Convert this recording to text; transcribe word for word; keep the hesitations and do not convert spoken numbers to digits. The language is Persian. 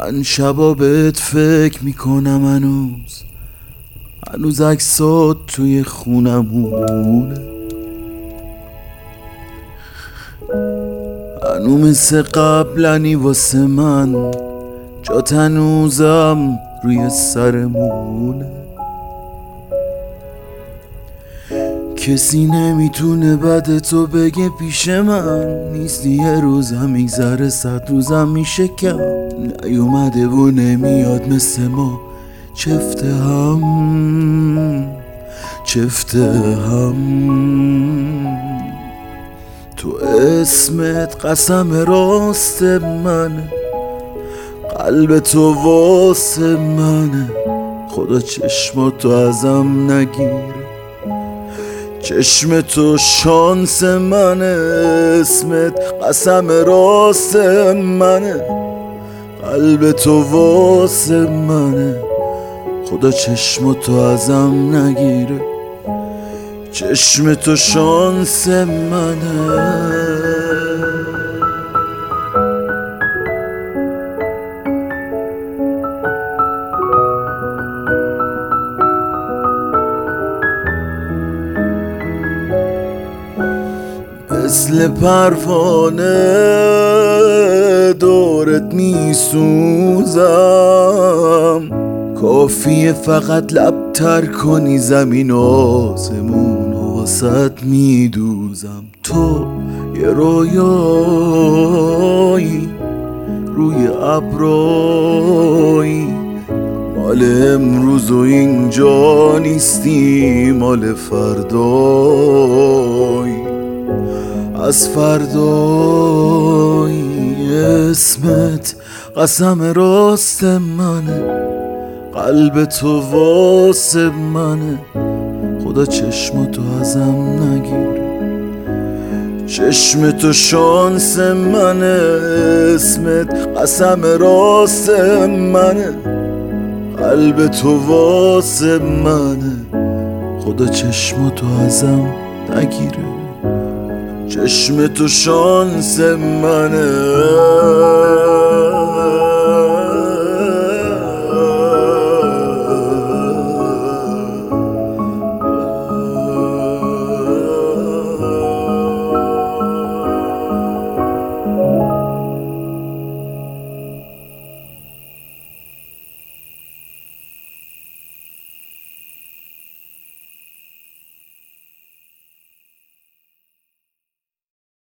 من شبا بهت فکر میکنم هنوز هنوز عکسات توی خونمونه، هنو مثل قبلنی واسه من، جات هنوزم روی سرمونه. کسی نمیتونه بعد تو بگه پیش من نیستی، یه روزم میگذره صد روزم میشه کم. نیومده و نمیاد مثل ما چفته هم چفته هم. تو اسمت قسم راست منه، قلب تو واسه منه، خدا چشماتو ازم نگیره، چشم تو شانس منه. اسمت قسم راست منه، قلب تو واسه منه، خدا چشم تو ازم نگیره، چشم تو شانس منه. مثل پروانه دورت میسوزم، کافیه فقط لب تر کنی زمین و آسمون و واسط میدوزم. تو یه رویایی روی ابرایی، مال امروز و اینجا نیستی، مال فردایی از فردایی. اسمت قسم راست منه، قلب تو واسه منه، خدا چشم تو ازم نگیره، چشم تو شانس منه. اسمت قسم راست منه، قلب تو واسه منه، خدا چشم تو ازم نگیره، چشم تو شانس منه.